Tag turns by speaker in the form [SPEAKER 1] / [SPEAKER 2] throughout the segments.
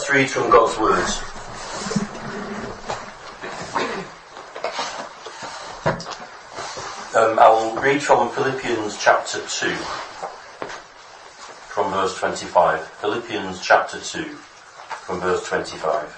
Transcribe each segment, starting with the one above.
[SPEAKER 1] Let's read from God's Word. I'll read from Philippians chapter 2, from verse 25. Philippians chapter 2, from verse 25.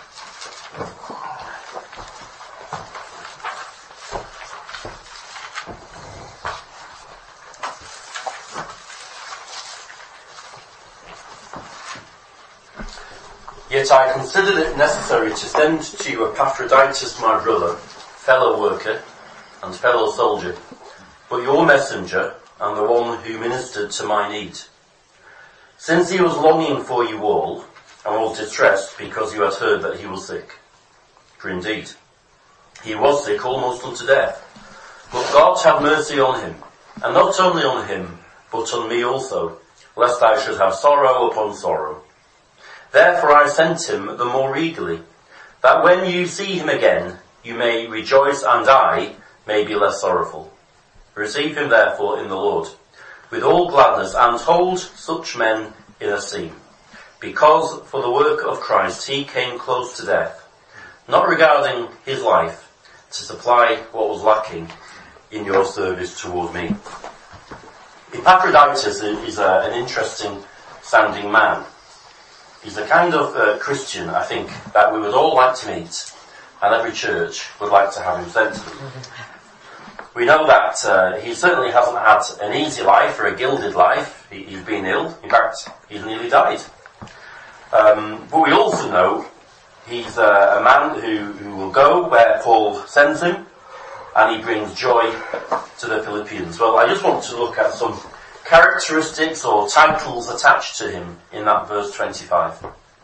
[SPEAKER 1] Yet I considered it necessary to send to you Epaphroditus, my brother, fellow worker, and fellow soldier, but your messenger, and the one who ministered to my need. Since he was longing for you all, and was distressed because you had heard that he was sick. For indeed, he was sick almost unto death. But God had mercy on him, and not only on him, but on me also, lest I should have sorrow upon sorrow. Therefore I sent him the more eagerly, that when you see him again, you may rejoice, and I may be less sorrowful. Receive him therefore in the Lord, with all gladness, and hold such men in esteem, because for the work of Christ he came close to death, not regarding his life, to supply what was lacking in your service toward me. Epaphroditus is an interesting sounding man. He's the kind of Christian, I think, that we would all like to meet, and every church would like to have him sent to them. We know that he certainly hasn't had an easy life or a gilded life. He's been ill. In fact, he's nearly died. But we also know he's a man who will go where Paul sends him, and he brings joy to the Philippians. Well, I just want to look at some characteristics or titles attached to him in that verse 25.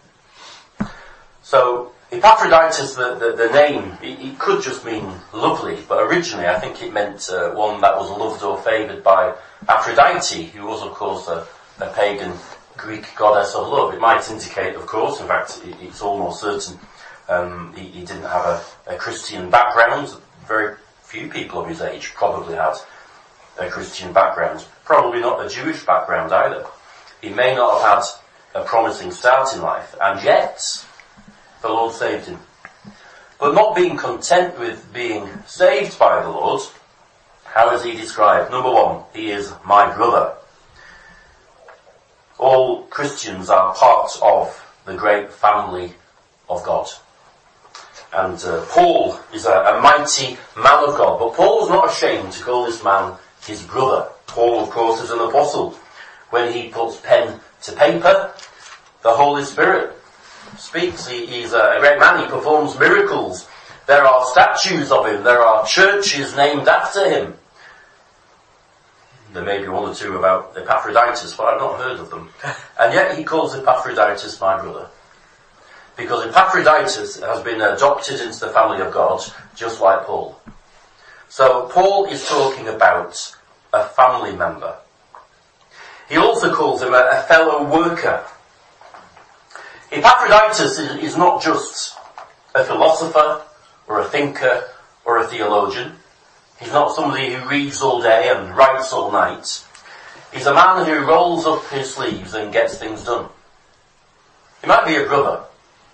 [SPEAKER 1] So, Epaphroditus, the name, it could just mean lovely, but originally I think it meant one that was loved or favoured by Aphrodite, who was of course a pagan Greek goddess of love. It might indicate, of course, in fact it's almost certain, he didn't have a Christian background. Very few people of his age probably had a Christian background. Probably not a Jewish background either. He may not have had a promising start in life, and yet the Lord saved him. But not being content with being saved by the Lord, how is he described? Number one, he is my brother. All Christians are part of the great family of God. And Paul is a mighty man of God, but Paul was not ashamed to call this man his brother. Paul, of course, is an apostle. When he puts pen to paper, the Holy Spirit speaks. He's a great man. He performs miracles. There are statues of him. There are churches named after him. There may be one or two about Epaphroditus, but I've not heard of them. And yet he calls Epaphroditus my brother. Because Epaphroditus has been adopted into the family of God, just like Paul. So Paul is talking about a family member. He also calls him a fellow worker. Epaphroditus is not just a philosopher or a thinker or a theologian. He's not somebody who reads all day and writes all night. He's a man who rolls up his sleeves and gets things done. He might be a brother,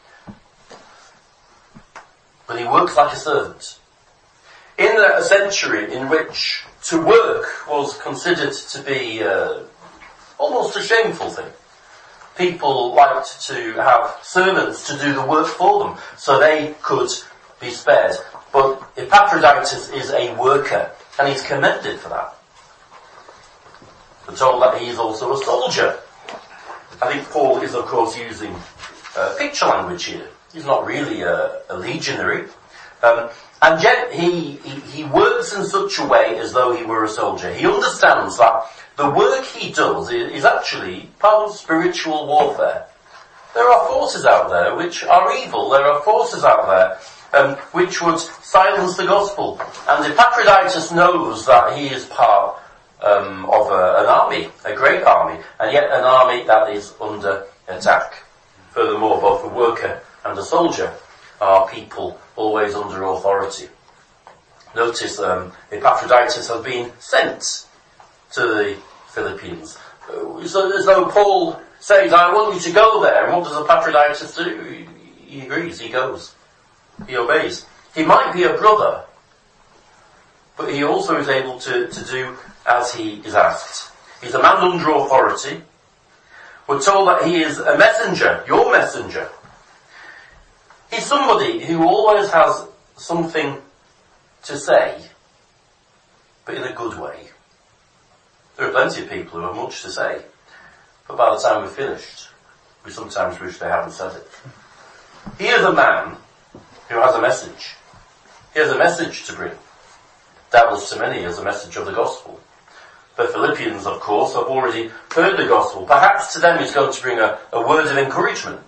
[SPEAKER 1] but he works like a servant. In a century in which to work was considered to be almost a shameful thing, people liked to have servants to do the work for them so they could be spared. But Epaphroditus is a worker, and he's commended for that. We're told that he's also a soldier. I think Paul is, of course, using picture language here. He's not really a legionary. And yet he works in such a way as though he were a soldier. He understands that the work he does is actually part of spiritual warfare. There are forces out there which are evil. There are forces out there which would silence the gospel. And Epaphroditus knows that he is part of an army, a great army, and yet an army that is under attack. Furthermore, both a worker and a soldier are people always under authority. Notice Epaphroditus has been sent to the Philippians. So as though Paul says, I want you to go there. And what does Epaphroditus do? He agrees, he goes. He obeys. He might be a brother, but he also is able to do as he is asked. He's a man under authority. We're told that he is a messenger, your messenger. He's somebody who always has something to say, but in a good way. There are plenty of people who have much to say, but by the time we're finished, we sometimes wish they hadn't said it. He is a man who has a message. He has a message to bring. Doubtless to many as a message of the gospel. The Philippians, of course, have already heard the gospel. Perhaps to them he's going to bring a word of encouragement.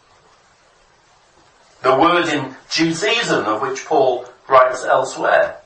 [SPEAKER 1] The word in due season of which Paul writes elsewhere.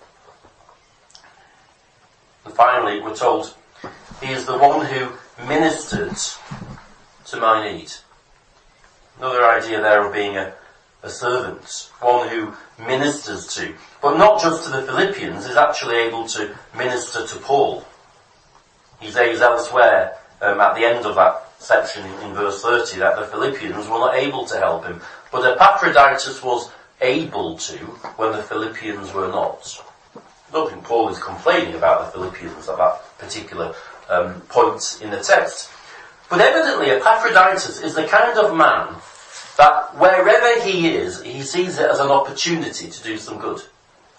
[SPEAKER 1] And finally, we're told, he is the one who ministered to my need. Another idea there of being a servant, one who ministers to, but not just to the Philippians, is actually able to minister to Paul. He says elsewhere, at the end of that section in verse 30, that the Philippians were not able to help him, but Epaphroditus was able to when the Philippians were not. I don't think Paul is complaining about the Philippians at that particular point in the text. But evidently Epaphroditus is the kind of man that wherever he is, he sees it as an opportunity to do some good.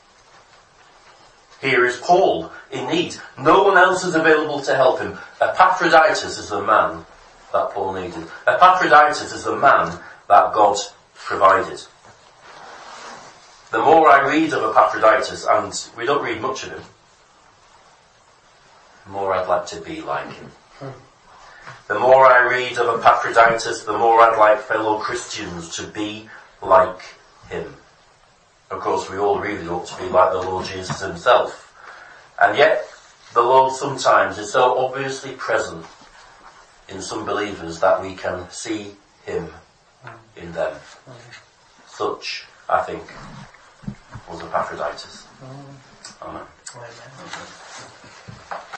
[SPEAKER 1] Here is Paul in need. No one else is available to help him. Epaphroditus is the man that Paul needed. Epaphroditus is the man that God provided. The more I read of Epaphroditus, and we don't read much of him, the more I'd like to be like him. The more I read of Epaphroditus, the more I'd like fellow Christians to be like him. Of course, we all really ought to be like the Lord Jesus himself. And yet, the Lord sometimes is so obviously present in some believers that we can see him in them. Such, I think, was Epaphroditus. Amen.